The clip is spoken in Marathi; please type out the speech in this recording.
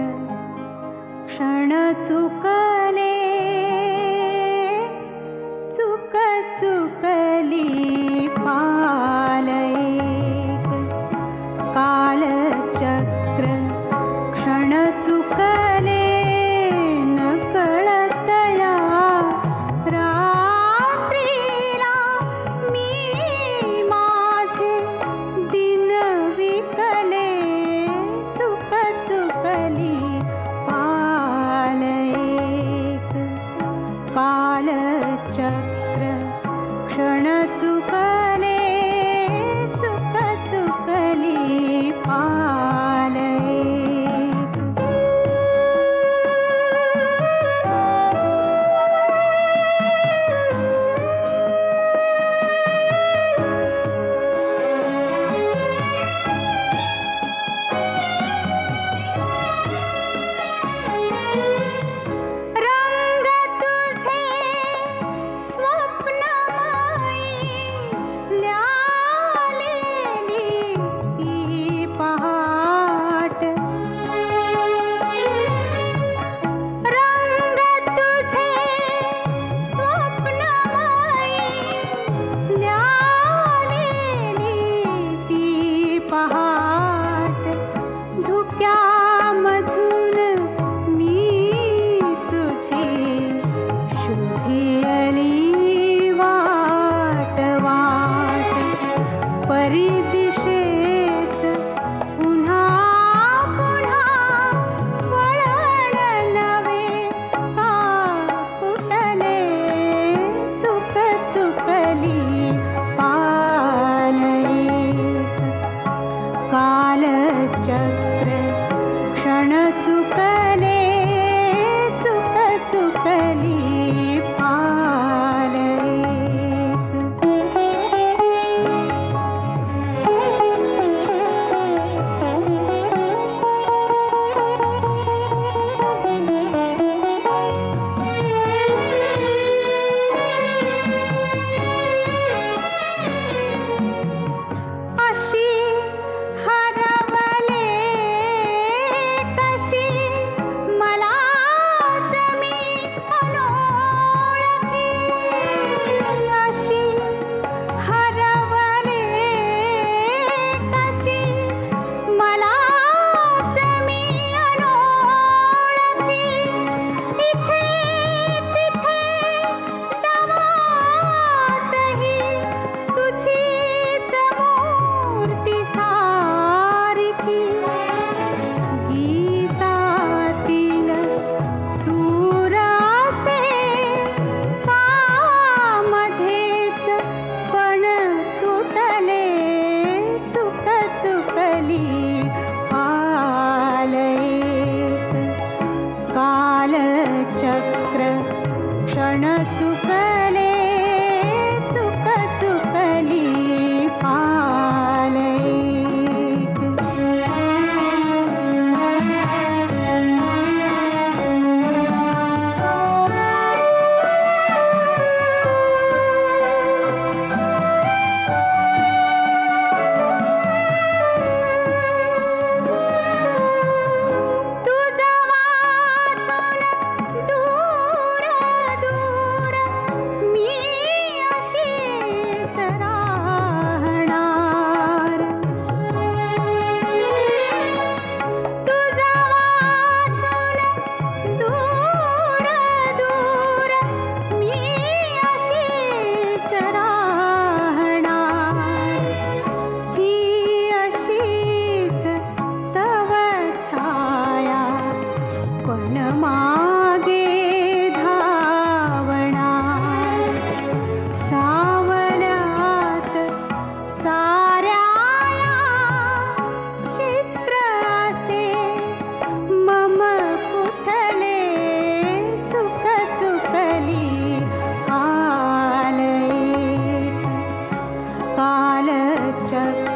क्षण चुकले चुकली पाल एक कालचक्र क्षण चुकले न कळतया रात्रीला मी माझे दिन विकले चुकली पाल एक कालचक्र क्षण चुकले चुकली पाल एक। रंग तुझे स्वप्नमयी ल्यालेली ती पहाट रंग तुझे स्वप्नमयी ल्यालेली ती पहाट धुक्यामधून मी तुझी शोधिली वाट वाट परिदिशेस पुन्हा पुन्हा वळण नवे का फुटले चुकली पाल एक कालचक्र क्षण चुकले चुकली पाल अशी हरवले कशी मलाच मी अनोळखी अशी हरवले कशी मलाच मी अनोळखी इथे तिथे गावातही तुझीच मूर्ती सारखी गीतातील सूर असे कामध्येच पण तुटले चुकली पाल एक कालचक्र क्षण चुकले चुकली पाल एक। तुझं वाचून दूर दूर मी अशीच राहणार तुझं वाचून दूर दूर मी अशीच राहणार ही अशीच तव छाया पण मागे धावणार सावल्यात साऱ्याला चित्र असे मम कुठले चुकली पाल एक कालचक्र